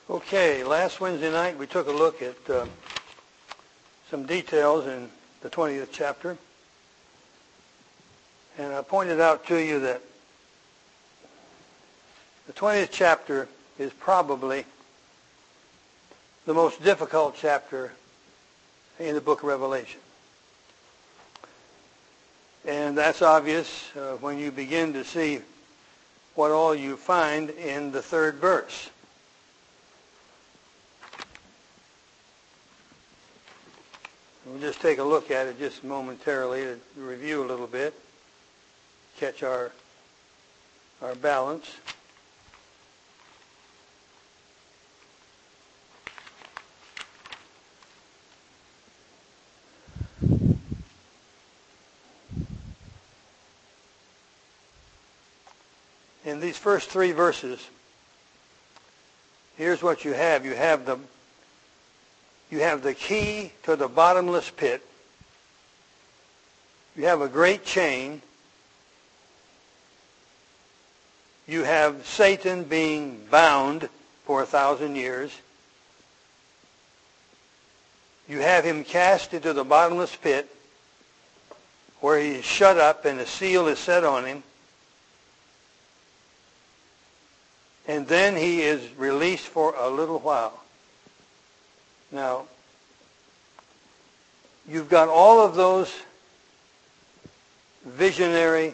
Okay, last Wednesday night we took a look at some details in the 20th chapter. And I pointed out to you that the 20th chapter is probably the most difficult chapter in the book of Revelation. And that's obvious when you begin to see what all you find in the third verse. We'll just take a look at it just momentarily to review a little bit, catch our balance. In these first three verses, here's what you have. You have the key to the bottomless pit. You have a great chain. You have Satan being bound for 1,000 years. You have him cast into the bottomless pit where he is shut up and a seal is set on him. And then he is released for a little while. Now, you've got all of those visionary,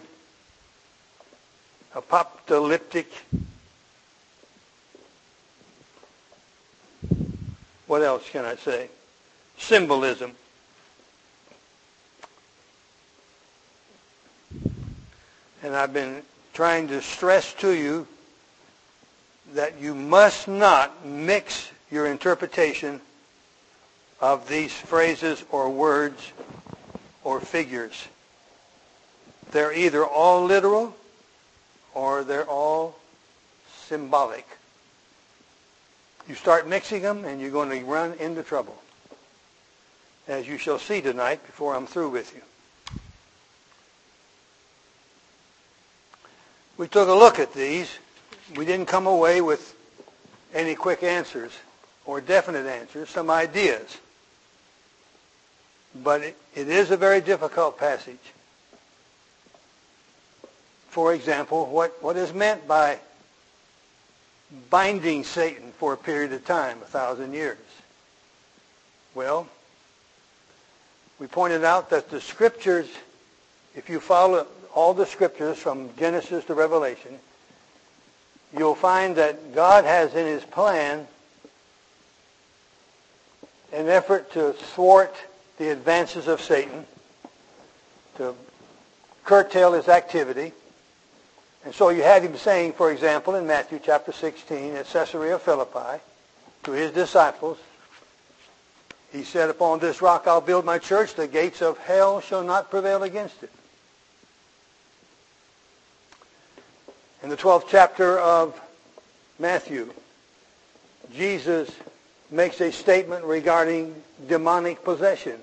apocalyptic, what else can I say? Symbolism. And I've been trying to stress to you that you must not mix your interpretation of these phrases or words or figures. They're either all literal or they're all symbolic. You start mixing them and you're going to run into trouble, as you shall see tonight before I'm through with you. We took a look at these. We didn't come away with any quick answers or definite answers, some ideas. But it is a very difficult passage. For example, what is meant by binding Satan for a period of time, 1,000 years? Well, we pointed out that the Scriptures, if you follow all the Scriptures from Genesis to Revelation, you'll find that God has in his plan an effort to thwart the advances of Satan, to curtail his activity. And so you have him saying, for example, in Matthew chapter 16 at Caesarea Philippi, to his disciples, he said, "Upon this rock I'll build my church, the gates of hell shall not prevail against it." In the 12th chapter of Matthew, Jesus makes a statement regarding demonic possession,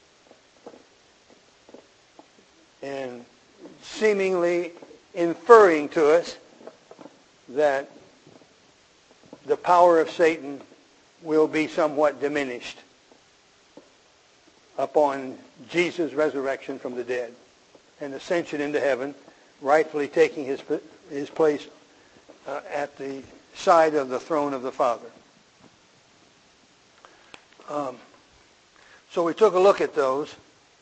and seemingly inferring to us that the power of Satan will be somewhat diminished upon Jesus' resurrection from the dead and ascension into heaven, rightfully taking his place at the side of the throne of the Father. So we took a look at those.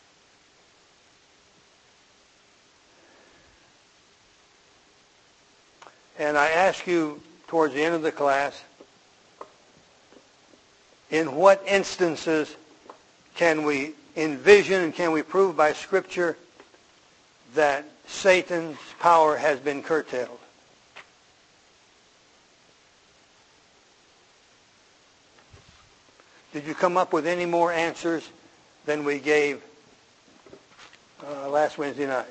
And I ask you towards the end of the class, in what instances can we envision and can we prove by Scripture that Satan's power has been curtailed? Did you come up with any more answers than we gave last Wednesday night?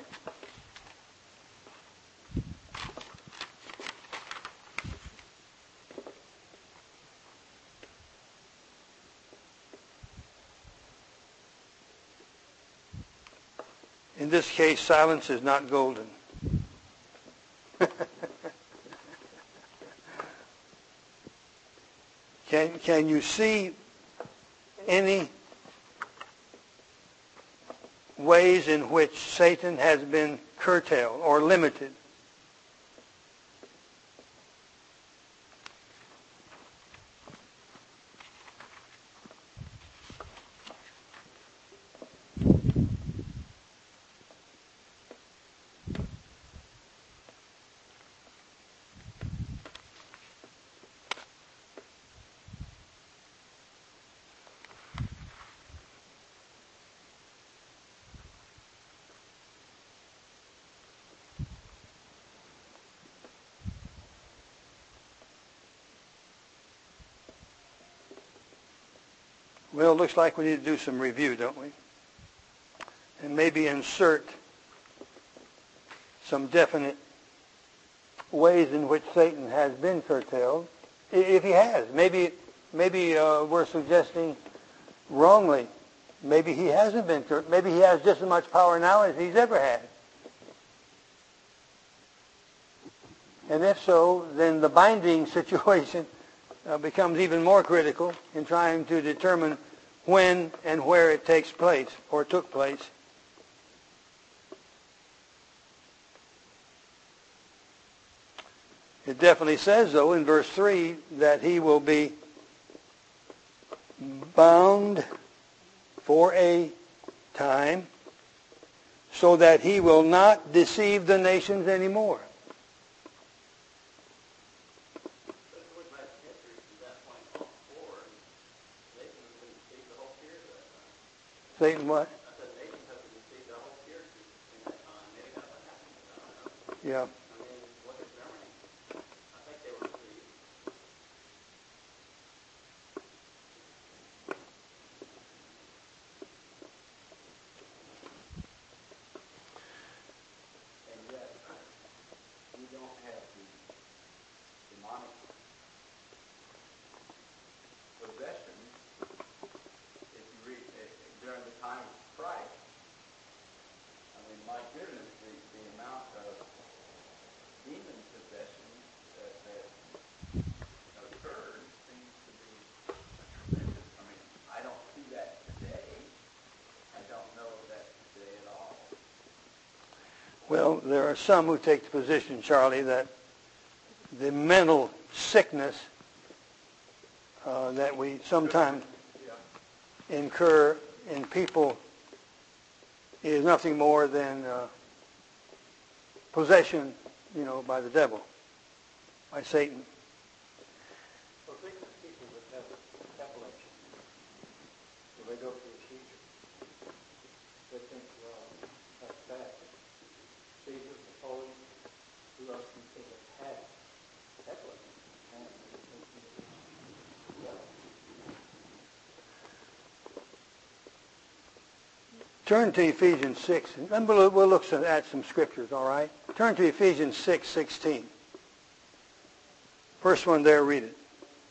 In this case, silence is not golden. Can you see any ways in which Satan has been curtailed or limited? Well, it looks like we need to do some review, don't we? And maybe insert some definite ways in which Satan has been curtailed, if he has. Maybe we're suggesting wrongly. Maybe he hasn't been curtailed. Maybe he has just as much power now as he's ever had. And if so, then the binding situation becomes even more critical in trying to determine when and where it takes place or took place. It definitely says, though, in verse 3, that he will be bound for a time so that he will not deceive the nations anymore. Satan what? Yeah. Well, there are some who take the position, Charlie, that the mental sickness that we sometimes incur in people is nothing more than possession, by the devil, by Satan. Well, think of people that have epilepsy. When they go to a teacher, they think, well, that's bad. Jesus, Napoleon, who else can think of had epilepsy? Turn to Ephesians 6. And we'll look at some scriptures, all right? Turn to Ephesians 6:16. First one there, read it.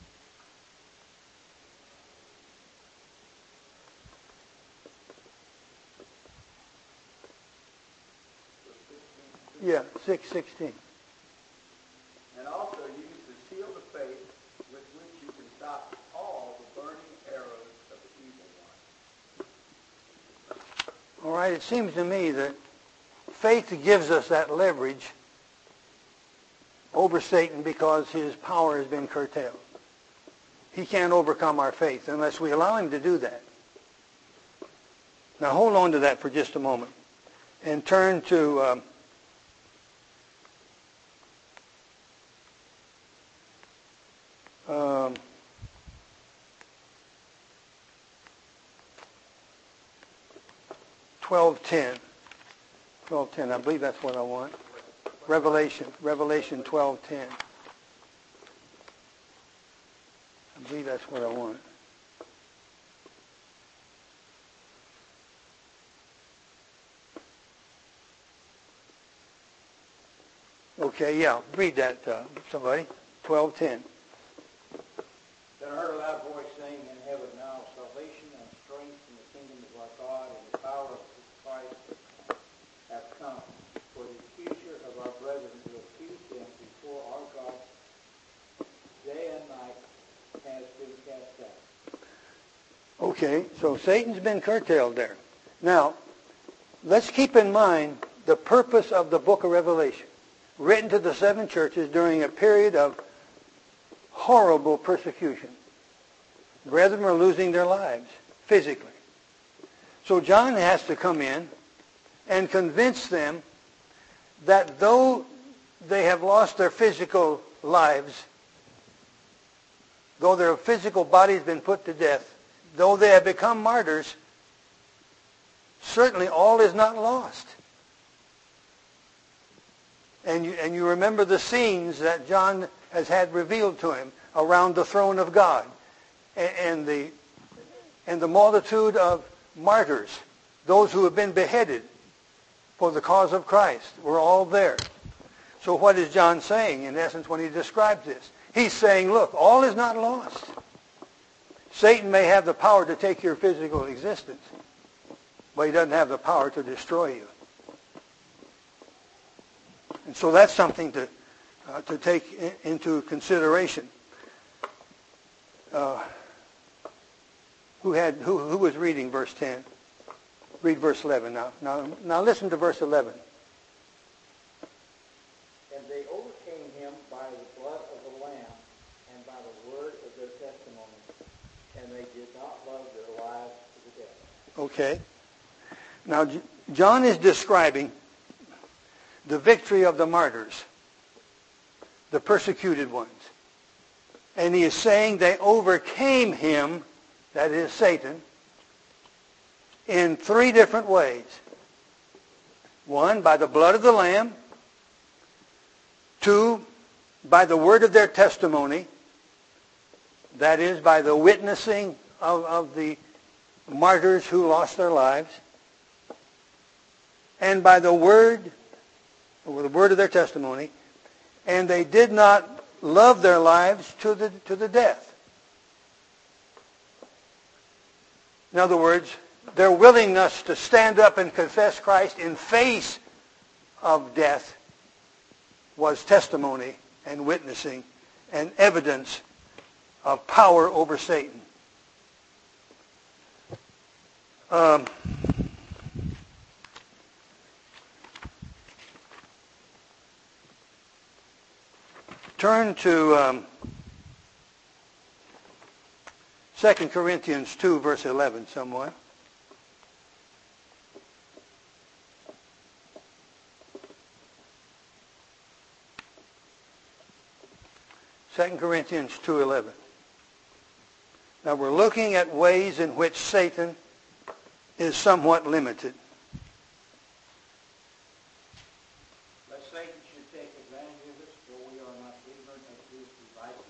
Yeah, 6:16. And also use the shield of faith with which you can stop all the burning arrows of the evil one. All right, it seems to me that faith gives us that leverage over Satan because his power has been curtailed. He can't overcome our faith unless we allow him to do that. Now hold on to that for just a moment and turn to 12:10. 12:10. I believe that's what I want. Revelation 12:10. I believe that's what I want. Okay, yeah. Read that, somebody. 12:10. Then I heard a loud voice saying in heaven, now salvation and strength in the kingdom of our God and the power of his Christ have come. For the accuser of our brethren who accused them before our God day and night has been cast out. Okay, so Satan's been curtailed there. Now, let's keep in mind the purpose of the book of Revelation, written to the 7 churches during a period of horrible persecution. Brethren were losing their lives physically. So John has to come in and convince them that though they have lost their physical lives, though their physical body has been put to death, though they have become martyrs, certainly all is not lost. And you remember the scenes that John has had revealed to him around the throne of God, and the multitude of martyrs, those who have been beheaded for the cause of Christ, were all there. So what is John saying, in essence, when he describes this? He's saying, look, all is not lost. Satan may have the power to take your physical existence, but he doesn't have the power to destroy you. And so that's something to take into consideration. Who was reading verse 10? Read verse 11 now. Now listen to verse 11. And they overcame him by the blood of the Lamb and by the word of their testimony, and they did not love their lives to the death. Okay. Now John is describing the victory of the martyrs, the persecuted ones. And he is saying they overcame him, that is Satan, in 3 different ways. 1, by the blood of the Lamb. 2, by the word of their testimony. That is, by the witnessing of the martyrs who lost their lives. And by the word of their testimony. And they did not love their lives to the death. In other words, their willingness to stand up and confess Christ in face of death was testimony and witnessing and evidence of power over Satan. Turn to 2 Corinthians 2, verse 11, someone. Second Corinthians 2:11. Now we're looking at ways in which Satan is somewhat limited. But Satan should take advantage of us, for we are not ignorant of his devices.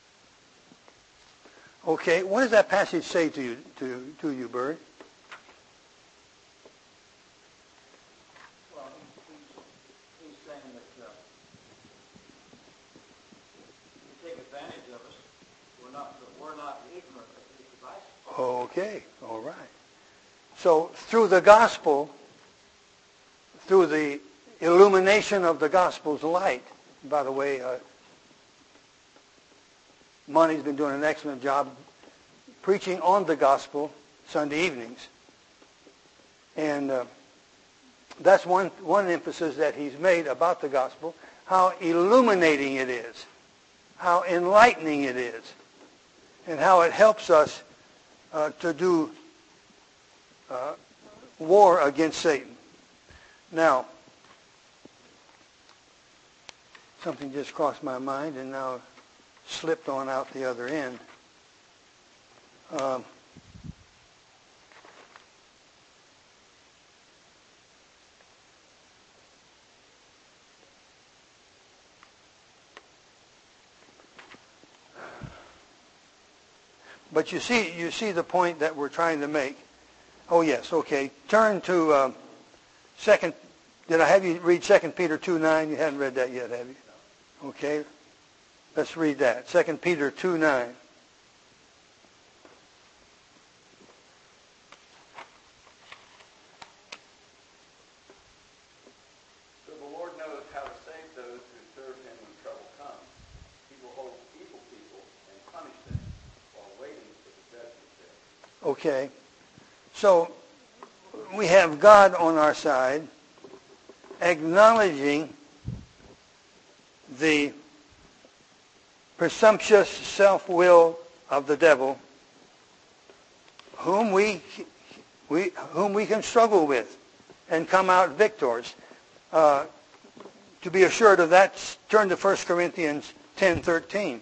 Okay, what does that passage say to you, Bert? Well, he's saying that he take advantage of us. We're not ignorant of his devices. Okay, all right. So through the gospel, through the illumination of the gospel's light, by the way, Monty's been doing an excellent job preaching on the gospel Sunday evenings. And that's one emphasis that he's made about the gospel, how illuminating it is, how enlightening it is, and how it helps us to do war against Satan. Now, something just crossed my mind and now slipped on out the other end. But you see the point that we're trying to make. Oh yes, okay. Turn to second. Did I have you read 2 Peter 2:9? You haven't read that yet, have you? Okay. Let's read that. 2 Peter 2:9. So the Lord knows how to save those who serve him when trouble comes. He will hold evil people and punish them Okay. So we have God on our side, acknowledging the presumptuous self-will of the devil, whom we can struggle with and come out victors. To be assured of that, turn to 1 Corinthians 10:13.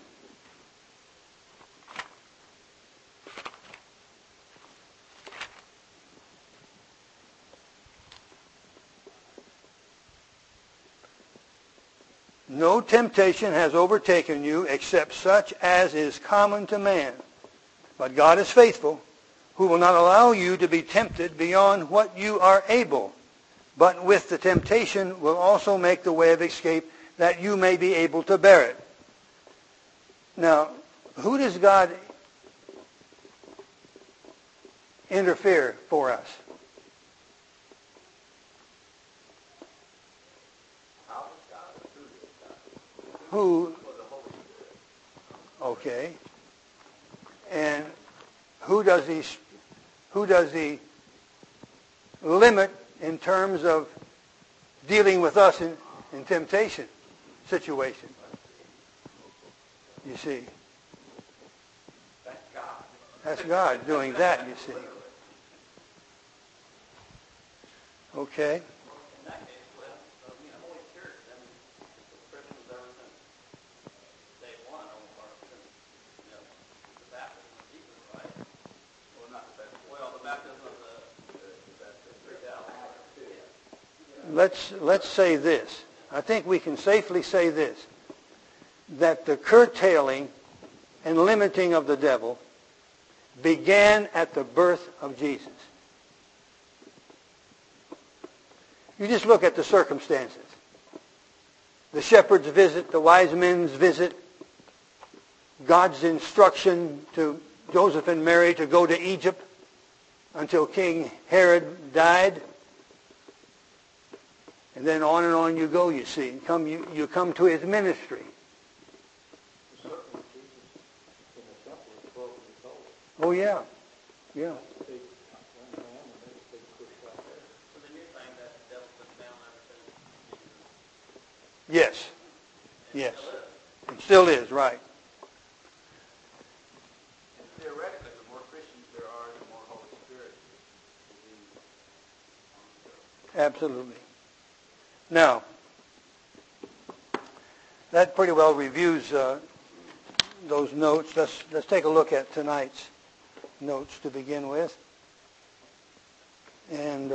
No temptation has overtaken you except such as is common to man. But God is faithful, who will not allow you to be tempted beyond what you are able, but with the temptation will also make the way of escape that you may be able to bear it. Now, who does God interfere for us? Who? Okay. And who does he limit in terms of dealing with us in temptation situation? You see. That's God doing that, you see. Okay. Let's say this. I think we can safely say this, that the curtailing and limiting of the devil began at the birth of Jesus. You just look at the circumstances. The shepherd's visit, the wise men's visit, God's instruction to Joseph and Mary to go to Egypt until King Herod died. And then on you go, you see. You come to his ministry. Oh, yeah. Yeah. Yes. Yes. It still is, right. And theoretically, the more Christians there are, the more Holy Spirit will be. Absolutely. Now, that pretty well reviews those notes. Let's take a look at tonight's notes to begin with. And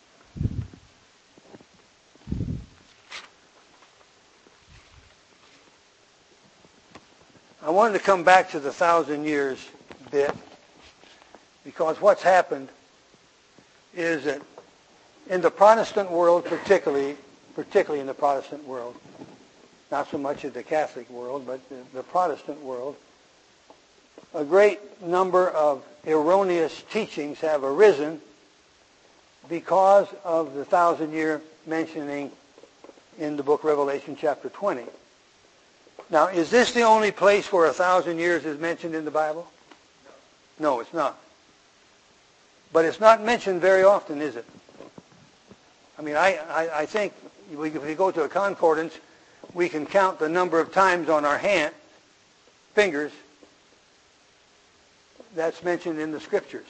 I wanted to come back to the 1,000 years bit, because what's happened is that in the Protestant world, particularly in the Protestant world, not so much in the Catholic world, but the Protestant world, a great number of erroneous teachings have arisen because of the 1,000-year mentioning in the book Revelation chapter 20. Now, is this the only place where 1,000 years is mentioned in the Bible? No, it's not. But it's not mentioned very often, is it? I mean, I think if we go to a concordance, we can count the number of times on our fingers, that's mentioned in the Scriptures.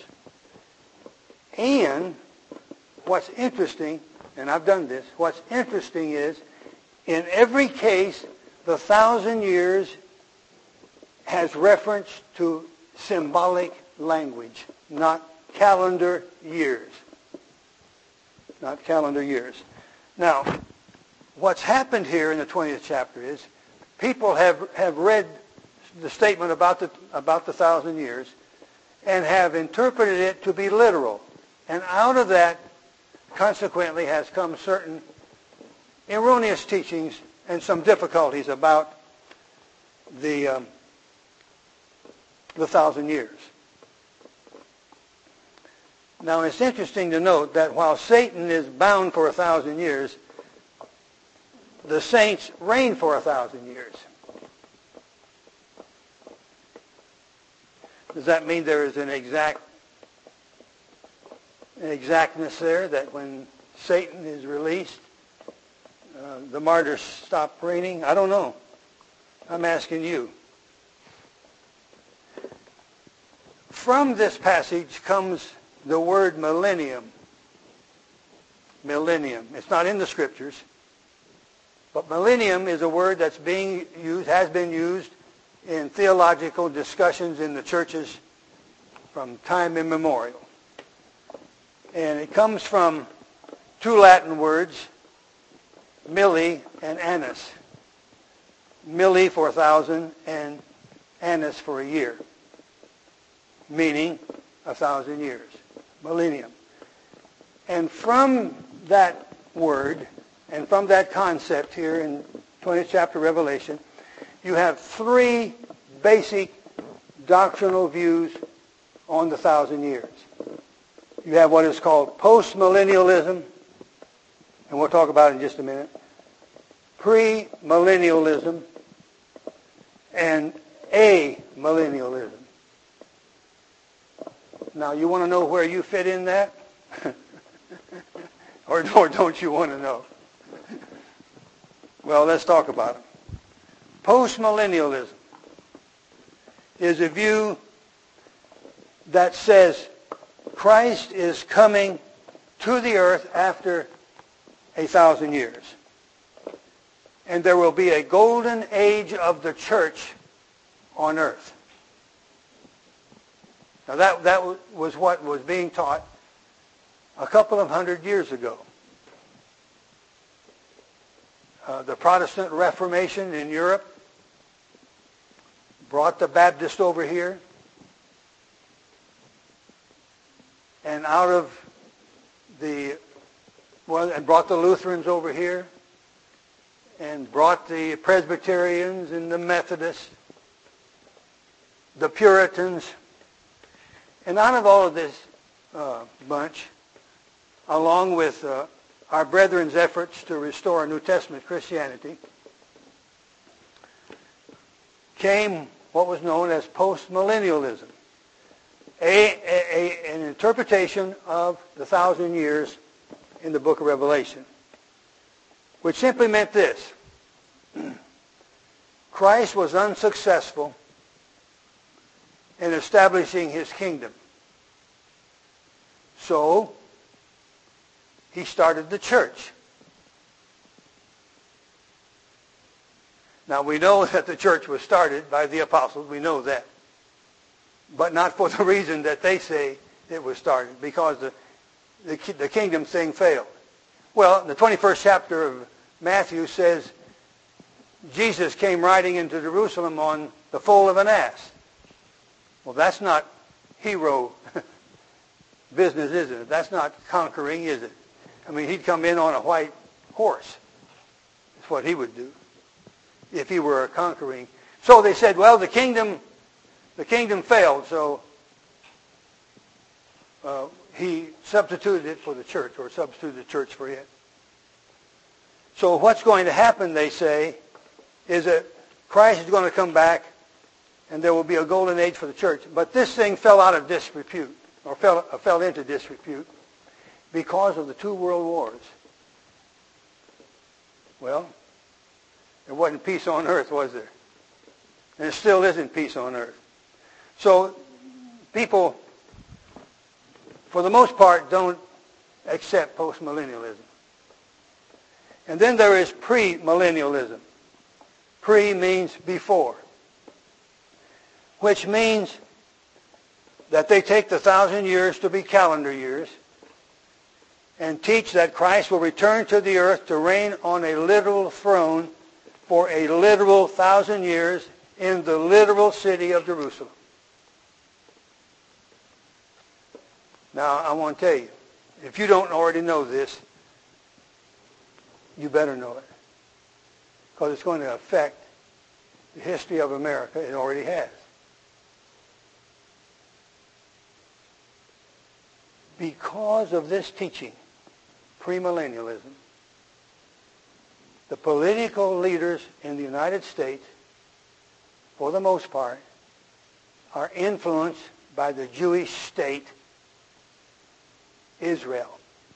And what's interesting, and I've done this, what's interesting is, in every case, the 1,000 years has reference to symbolic language, not calendar years. Not calendar years. Now, what's happened here in the 20th chapter is people have read the statement about the 1,000 years and have interpreted it to be literal. And out of that, consequently, has come certain erroneous teachings and some difficulties about the 1,000 years. Now, it's interesting to note that while Satan is bound for 1,000 years, the saints reign for 1,000 years. Does that mean there is an exact exactness there that when Satan is released, the martyrs stop reigning? I don't know. I'm asking you. From this passage comes the word millennium. Millennium. It's not in the scriptures, but millennium is a word that's being used, has been used in theological discussions in the churches from time immemorial. And it comes from two Latin words, milli and annus. Milli for 1,000 and annus for a year, meaning 1,000 years, millennium. And from that word and from that concept here in 20th chapter Revelation, you have three basic doctrinal views on the 1,000 years. You have what is called postmillennialism, and we'll talk about it in just a minute, premillennialism, and amillennialism. Now, you want to know where you fit in that? or don't you want to know? Well, let's talk about it. Postmillennialism is a view that says Christ is coming to the earth after 1,000 years. And there will be a golden age of the church on earth. Now that was what was being taught a couple of 100 years ago. The Protestant Reformation in Europe brought the Baptist over here, and and brought the Lutherans over here, and brought the Presbyterians and the Methodists, the Puritans, and out of all of this bunch, along with our brethren's efforts to restore New Testament Christianity, came what was known as postmillennialism, an interpretation of the 1,000 years in the book of Revelation, which simply meant this: Christ was unsuccessful in establishing his kingdom. So, he started the church. Now, we know that the church was started by the apostles. We know that. But not for the reason that they say it was started, because the kingdom thing failed. Well, the 21st chapter of Matthew says Jesus came riding into Jerusalem on the foal of an ass. Well, that's not hero business, is it? That's not conquering, is it? I mean, he'd come in on a white horse. That's what he would do if he were conquering. So they said, well, the kingdom failed, so he substituted it for the church, or substituted the church for it. So what's going to happen, they say, is that Christ is going to come back, and there will be a golden age for the church. But this thing fell out of disrepute, or fell into disrepute, because of the two world wars. Well, there wasn't peace on earth, was there? And there still isn't peace on earth. So people, for the most part, don't accept postmillennialism. And then there is premillennialism. Pre means before, which means that they take the 1,000 years to be calendar years and teach that Christ will return to the earth to reign on a literal throne for a literal 1,000 years in the literal city of Jerusalem. Now, I want to tell you, if you don't already know this, you better know it, because it's going to affect the history of America. It already has. Because of this teaching, premillennialism, the political leaders in the United States, for the most part, are influenced by the Jewish state Israel.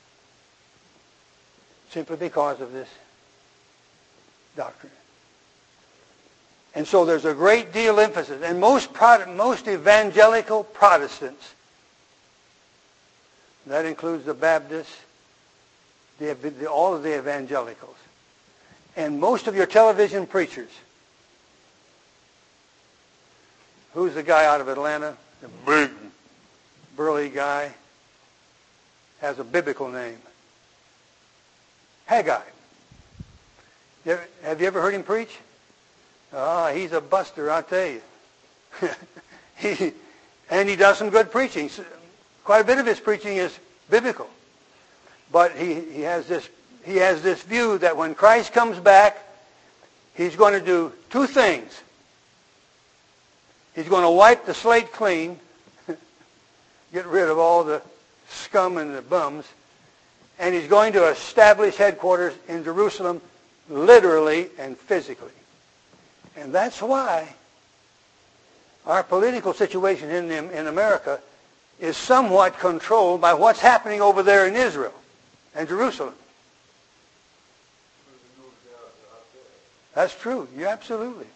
Simply because of this doctrine. And so there's a great deal of emphasis. And most evangelical Protestants, that includes the Baptists, all of the evangelicals, and most of your television preachers. Who's the guy out of Atlanta? The big, burly guy. Has a biblical name. Haggai. Have you ever heard him preach? He's a buster, I'll tell you. And he does some good preaching. Quite a bit of his preaching is biblical. But he has this view that when Christ comes back, he's going to do two things. He's going to wipe the slate clean, get rid of all the scum and the bums, and he's going to establish headquarters in Jerusalem literally and physically. And that's why our political situation in America is somewhat controlled by what's happening over there in Israel and Jerusalem. That's true. Yeah, absolutely.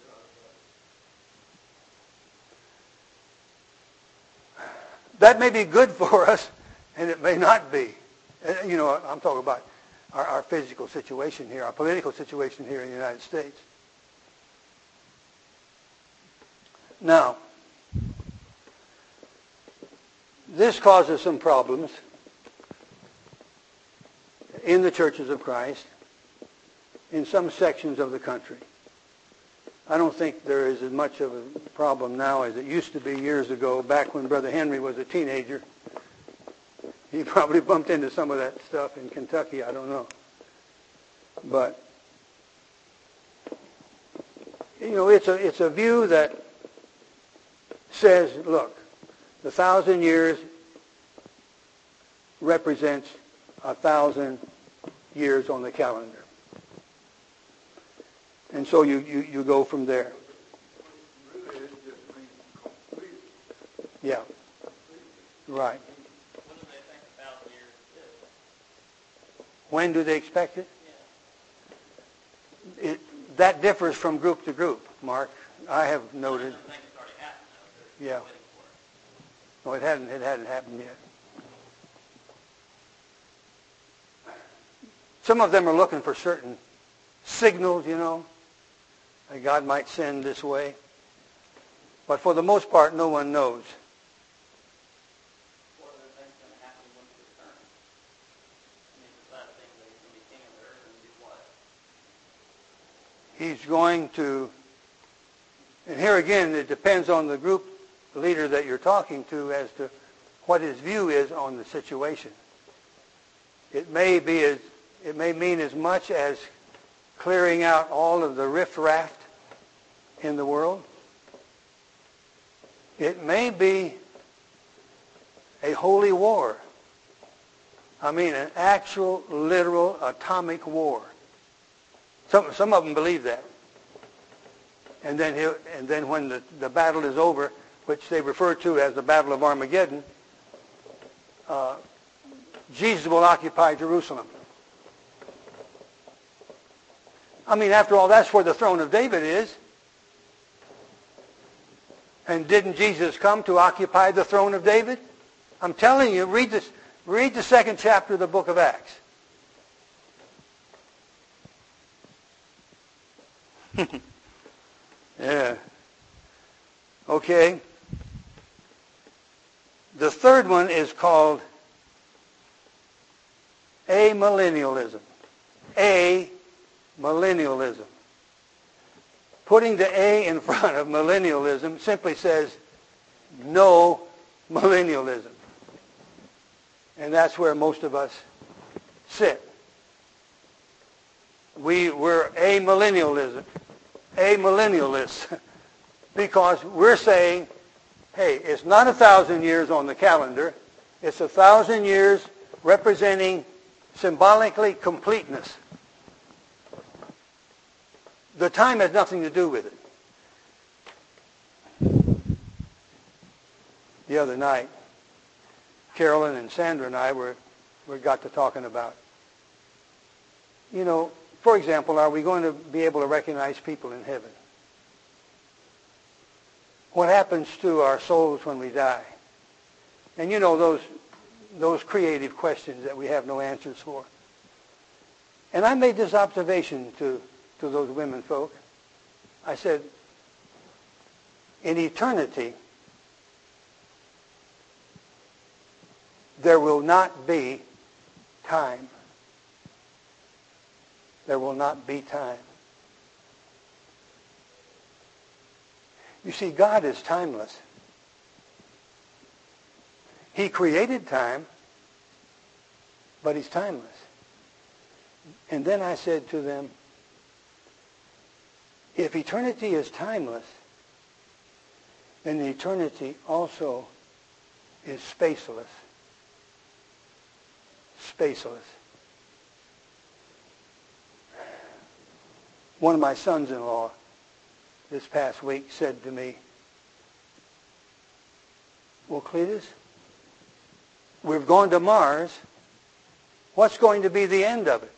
That may be good for us, and it may not be. You know, I'm talking about our physical situation here, our political situation here in the United States. Now, this causes some problems in the churches of Christ in some sections of the country. I don't think there is as much of a problem now as it used to be years ago, back when Brother Henry was a teenager. He probably bumped into some of that stuff in Kentucky, I don't know. But, you know, it's a view that says, look, the 1,000 years represents 1,000 years on the calendar. And so you go from there. Yeah. Right. When do they expect it? That differs from group to group, Mark. I have noted. Yeah. No, it hadn't happened yet. Some of them are looking for certain signals, you know, that God might send this way. But for the most part, no one knows. What are the things going to happen once you return? I mean, besides things that he's going to be king of the earth and do what? He's going to, and here again, it depends on the group leader that you're talking to as to what his view is on the situation. It may mean as much as clearing out all of the riffraff in the world. It may be a holy war. I mean, an actual, literal, atomic war. Some of them believe that. And then when the battle is over, which they refer to as the Battle of Armageddon, Jesus will occupy Jerusalem. I mean, after all, that's where the throne of David is. And didn't Jesus come to occupy the throne of David? I'm telling you, read the second chapter of the book of Acts. Yeah. Okay. The third one is called amillennialism. Amillennialism. Putting the A in front of millennialism simply says no millennialism. And that's where most of us sit. We're amillennialists, because we're saying, hey, it's not 1,000 years on the calendar. It's 1,000 years representing symbolically completeness. The time has nothing to do with it. The other night, Carolyn and Sandra and I got to talking about. You know, for example, are we going to be able to recognize people in heaven? What happens to our souls when we die? And you know those creative questions that we have no answers for. And I made this observation to those women folk. I said, in eternity, there will not be time. There will not be time. You see, God is timeless. He created time, but he's timeless. And then I said to them, if eternity is timeless, then eternity also is spaceless. Spaceless. One of my sons-in-law this past week said to me, well, Cletus, we've gone to Mars. What's going to be the end of it?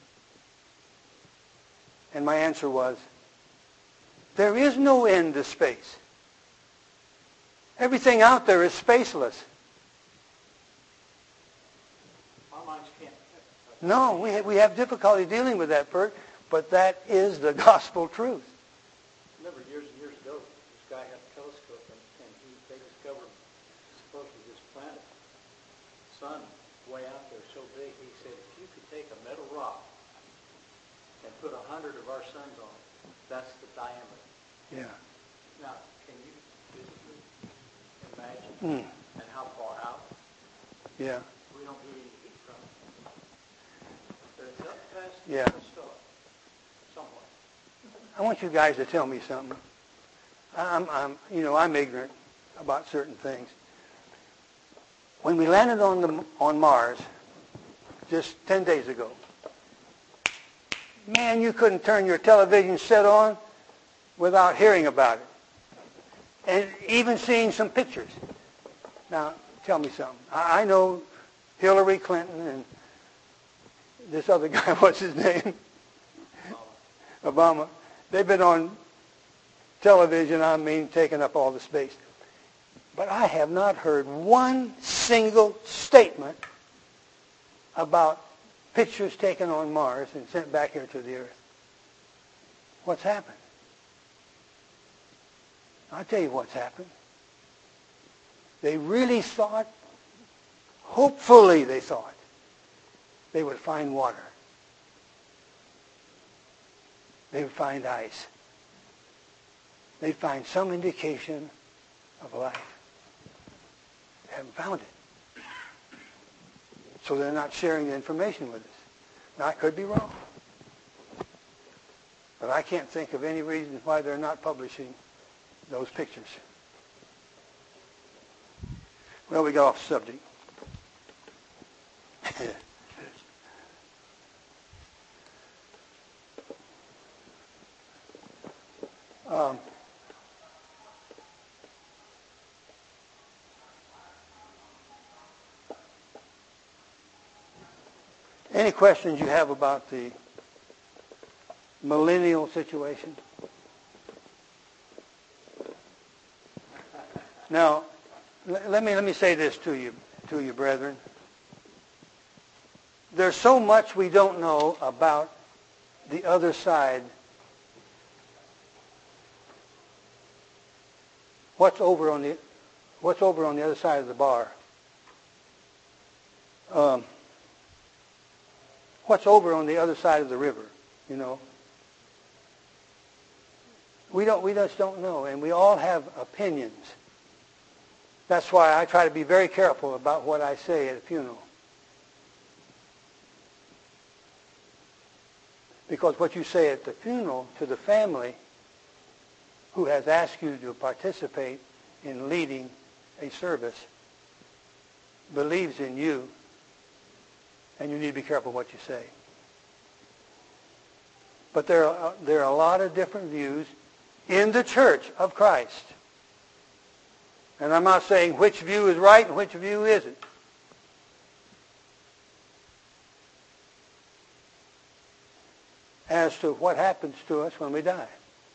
And my answer was, there is no end to space. Everything out there is spaceless. Our minds can't. No, we have difficulty dealing with that, Bert, but that is the gospel truth. Remember, years and years ago, this guy had a telescope, and they discovered supposedly this planet, sun, way out there, so big. He said, if you could take a metal rock and put 100 of our suns on it, that's the diameter. Yeah. Now, can you physically imagine and how far out? Yeah. We don't get any heat from it. But it's up past Yeah. the star, somewhere. I want you guys to tell me something. I'm ignorant about certain things. When we landed on Mars just 10 days ago, man, you couldn't turn your television set on without hearing about it. And even seeing some pictures. Now, tell me something. I know Hillary Clinton and this other guy, what's his name? Obama. They've been on television, taking up all the space. But I have not heard one single statement about pictures taken on Mars and sent back here to the Earth. What's happened? I'll tell you what's happened. They really thought, hopefully they thought, they would find water. They would find ice. They'd find some indication of life. They haven't found it. So they're not sharing the information with us. Now, I could be wrong. But I can't think of any reason why they're not publishing those pictures. Well, we got off subject. Any questions you have about the millennial situation? Now, let me say this to you, brethren. There's so much we don't know about the other side. What's over on the other side of the bar? What's over on the other side of the river? You know. We just don't know, and we all have opinions. That's why I try to be very careful about what I say at a funeral. Because what you say at the funeral to the family who has asked you to participate in leading a service believes in you, and you need to be careful what you say. But there are a lot of different views in the church of Christ. And I'm not saying which view is right and which view isn't. as to what happens to us when we die.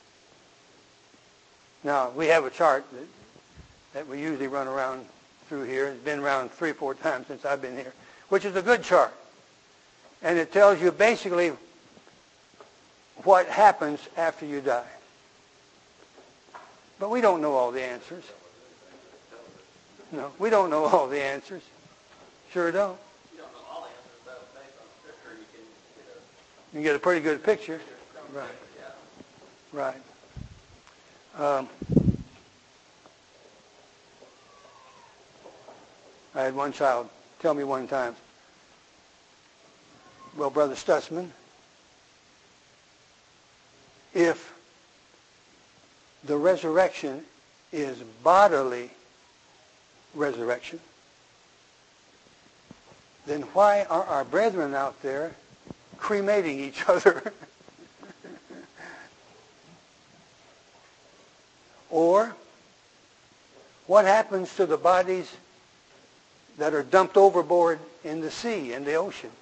Now, we have a chart that we usually run around through here. It's been around 3 or 4 times since I've been here, which is a good chart. And it tells you basically what happens after you die. But we don't know all the answers. No, we don't know all the answers. Sure don't. You don't know all the answers, but based on Scripture, You can get a pretty good picture. Right. Yeah. Right. I had one child tell me one time, well, Brother Stutzman, if the resurrection is bodily resurrection, then why are our brethren out there cremating each other? Or what happens to the bodies that are dumped overboard in the sea, in the ocean?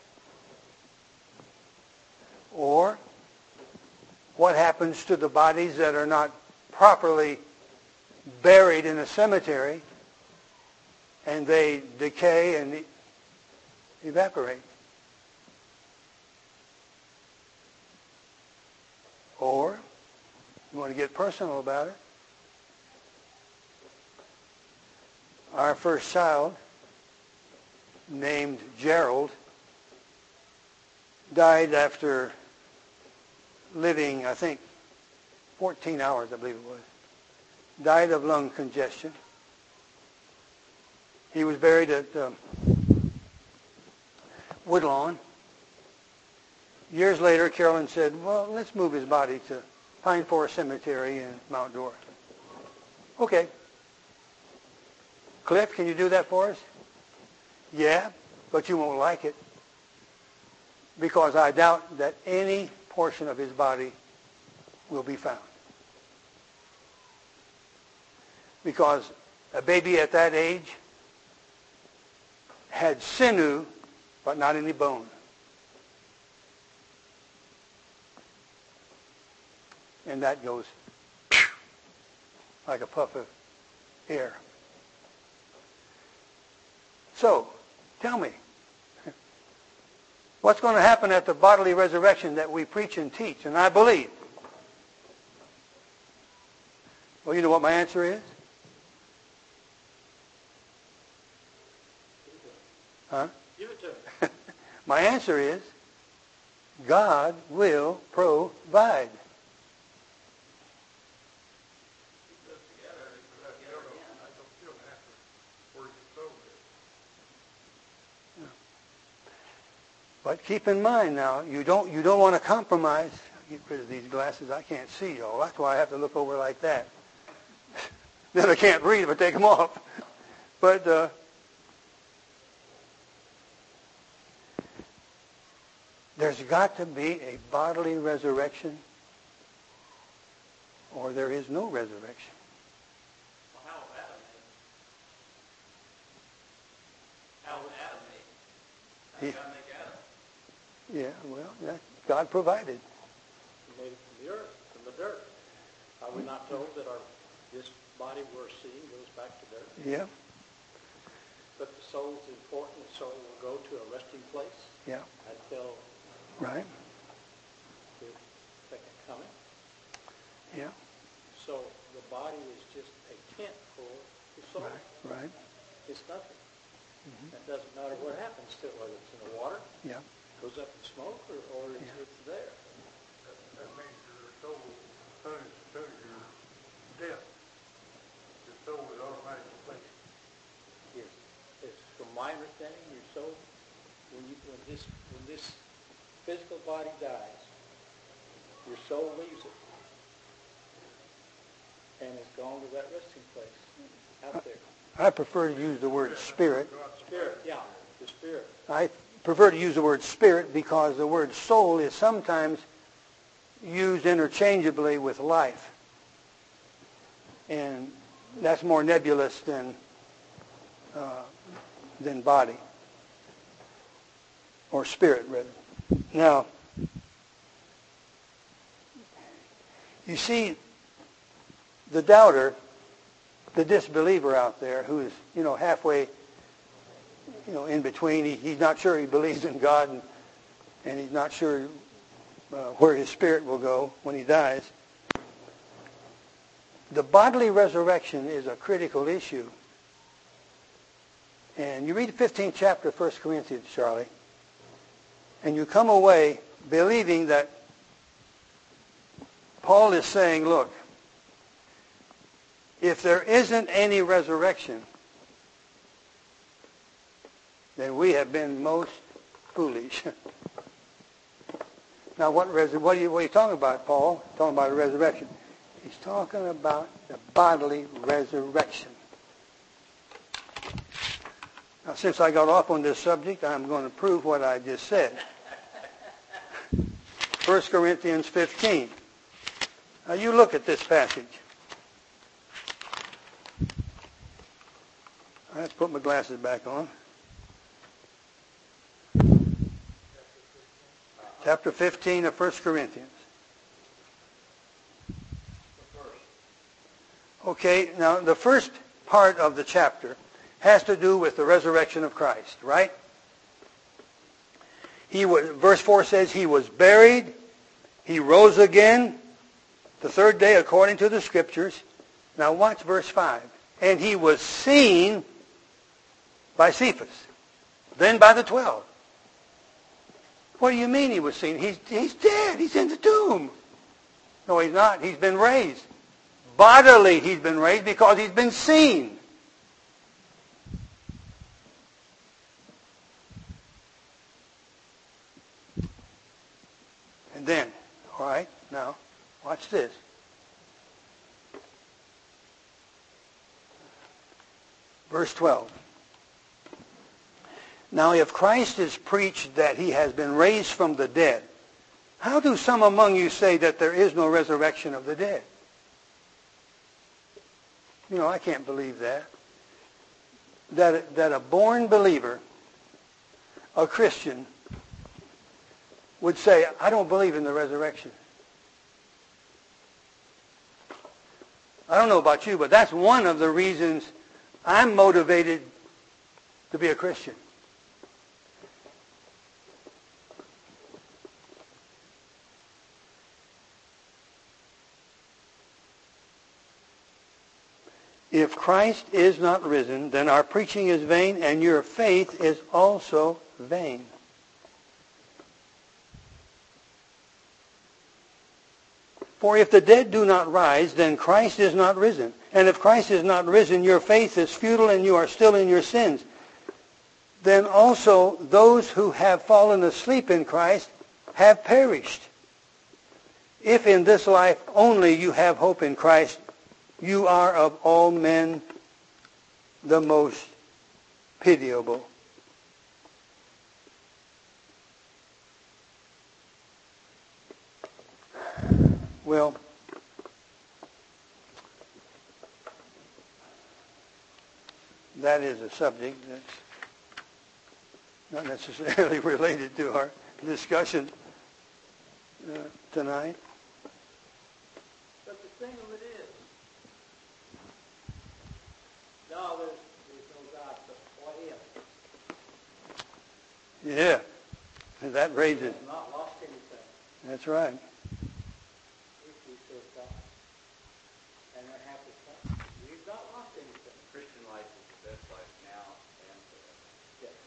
Or what happens to the bodies that are not properly buried in a cemetery and they decay and evaporate? Or, you want to get personal about it, our first child, named Gerald, died after living, I think, 14 hours, I believe it was. Died of lung congestion. He was buried at Woodlawn. Years later, Carolyn said, well, let's move his body to Pine Forest Cemetery in Mount Dora. Okay. Cliff, can you do that for us? Yeah, but you won't like it, because I doubt that any portion of his body will be found. Because a baby at that age had sinew, but not any bone. And that goes like a puff of air. So, tell me, what's going to happen at the bodily resurrection that we preach and teach, and I believe? Well, you know what my answer is? Huh? Give it to me. My answer is, God will provide. But keep in mind now, you don't want to compromise. Get rid of these glasses. I can't see y'all. That's why I have to look over like that. Then I can't read if I take them off. But there's got to be a bodily resurrection, or there is no resurrection. Well, how was Adam made? How was Adam made? How did God make Adam? Yeah, well, God provided. He made it from the earth, from the dirt. Are we not told that this body we're seeing goes back to dirt? Yeah, But the soul's important. The soul will go to a resting place yeah, until right, the second coming. yeah, So the body is just a tent for the soul. right, It's nothing. It doesn't matter what happens to it, whether it's in the water, yeah. goes up in smoke, or it's there. That means your soul, as soon as you're dead, your soul is automatically placed. Yes. It's, from my understanding, your soul, when this physical body dies, your soul leaves it and is gone to that resting place out there. I prefer to use the word spirit. Spirit, yeah, the spirit. I prefer to use the word spirit because the word soul is sometimes used interchangeably with life. And that's more nebulous than body. Or spirit, rather. Now, You see, the doubter, the disbeliever out there who's, halfway, in between, he's not sure he believes in God and he's not sure where his spirit will go when he dies. The bodily resurrection is a critical issue. And you read the 15th chapter of 1 Corinthians, Charlie, and you come away believing that Paul is saying, look, if there isn't any resurrection, then we have been most foolish. Now, what are you talking about, Paul? Talking about a resurrection. He's talking about the bodily resurrection. Now, since I got off on this subject, I'm going to prove what I just said. 1 Corinthians 15. Now, you look at this passage. I have to put my glasses back on. Chapter 15 of 1 Corinthians. Okay, now the first part of the chapter has to do with the resurrection of Christ, right? Verse 4 says he was buried, he rose again the third day according to the Scriptures. Now watch verse 5. And he was seen by Cephas, then by the 12. What do you mean he was seen? He's dead. He's in the tomb. No, he's not. He's been raised. Bodily he's been raised because he's been seen. And then, all right, now, watch this. Verse 12. Now, if Christ is preached that he has been raised from the dead, how do some among you say that there is no resurrection of the dead? I can't believe that. That a born believer, a Christian, would say, I don't believe in the resurrection. I don't know about you, but that's one of the reasons I'm motivated to be a Christian. If Christ is not risen, then our preaching is vain, and your faith is also vain. For if the dead do not rise, then Christ is not risen. And if Christ is not risen, your faith is futile, and you are still in your sins. Then also those who have fallen asleep in Christ have perished. If in this life only you have hope in Christ, you are of all men the most pitiable. Well, that is a subject that's not necessarily related to our discussion tonight. But the thing of it is, no, there's no God, but what if? Yeah, and that raises. He's not lost anything. That's right. If we serve God. And there have to come. We've not lost anything. Christian life is the best life now and forever. Yeah.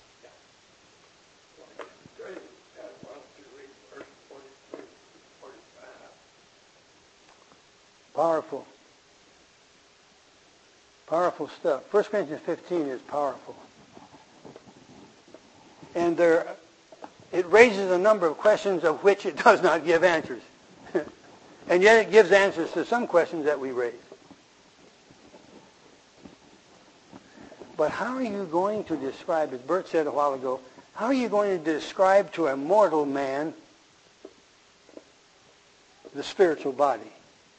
Yeah. Great. Why don't you read verse 43, 45? Powerful. Powerful stuff. 1 Corinthians 15 is powerful. And it raises a number of questions of which it does not give answers. And yet it gives answers to some questions that we raise. But how are you going to describe, as Bert said a while ago, how are you going to describe to a mortal man the spiritual body?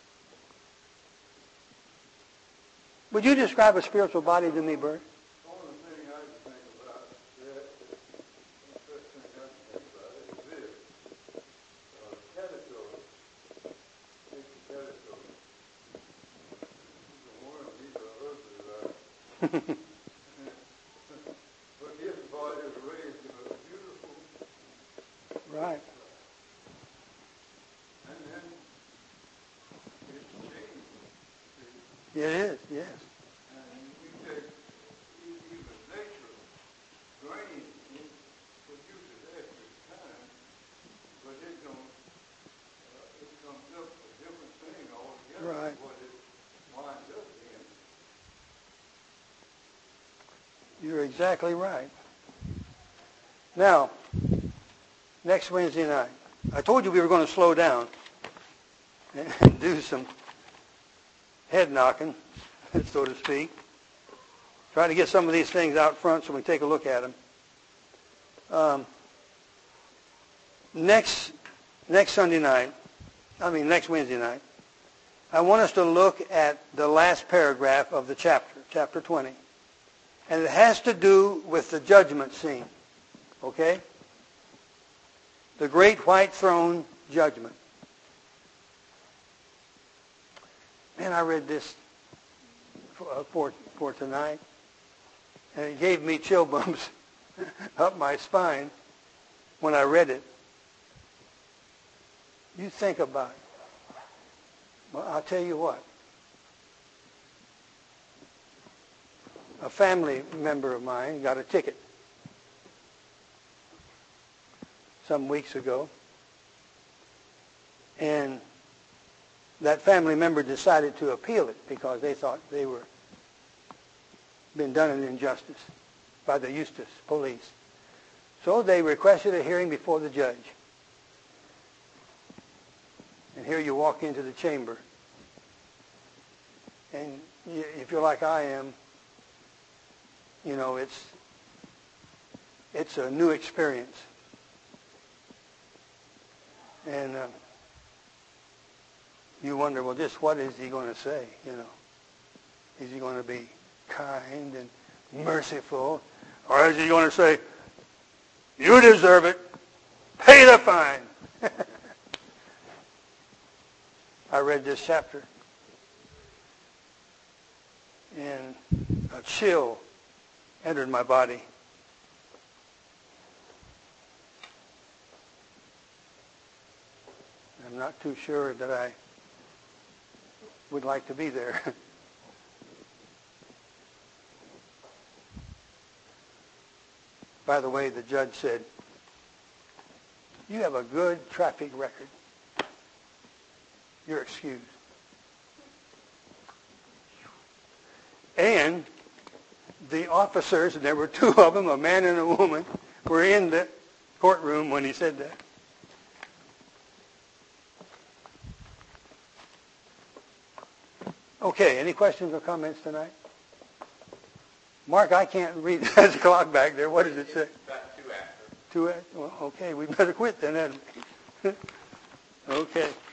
Would you describe a spiritual body to me, Bert? The only thing I can think about that interesting I can think about is this. Caterpillar, they But his body is raised in a beautiful, Right. and then it's changed. It is, yes. And we take even nature, grain, it produces after time, but it don't, it comes up a different thing altogether. Right. What it winds up in. You're exactly right. Now, next Wednesday night, I told you we were going to slow down and do some head knocking, so to speak. Try to get some of these things out front so we can take a look at them. Next Wednesday night, I want us to look at the last paragraph of the chapter 20. And it has to do with the judgment scene. Okay? The great white throne judgment. Man, I read this for tonight, and it gave me chill bumps up my spine when I read it. You think about it. Well, I'll tell you what. A family member of mine got a ticket some weeks ago, and that family member decided to appeal it because they thought they were been done an injustice by the Eustis police. So they requested a hearing before the judge. And here you walk into the chamber, and if you're like I am, you know, it's a new experience. And you wonder, well, just what is he going to say, you know? Is he going to be kind and merciful? Or is he going to say, you deserve it, pay the fine? I read this chapter, and a chill entered my body. I'm not too sure that I would like to be there. By the way, the judge said, you have a good traffic record. You're excused. And the officers, and there were two of them, a man and a woman, were in the courtroom when he said that. Okay, any questions or comments tonight? Mark, I can't read the clock back there. What does it say? About 2 after. 2 after? Well, okay, we better quit then. Okay.